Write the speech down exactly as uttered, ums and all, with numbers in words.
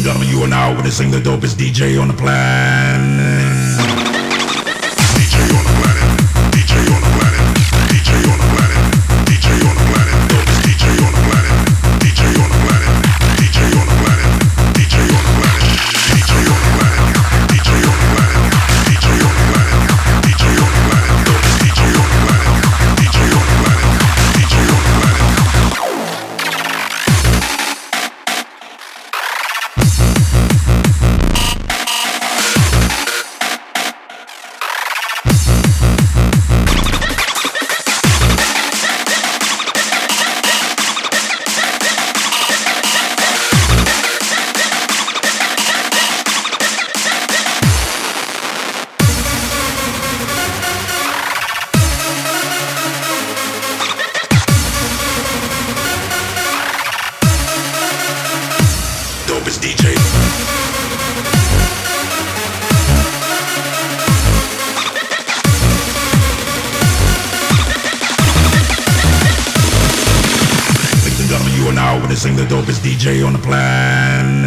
W and now when they sing the dopest D J on the planet. D J on the planet. D J on the planet. D J on the planet. D J on the planet. Dopest D J on the planet. D J on the planet. D J on the planet. D J on the planet. D J on the planet. D J on the planet. D J on the planet. D J on the planet. Dopest D J on the planet. D J on the planet. D J on the planet. Dopest D J. Click the W and now when they sing the dopest D J on the planet.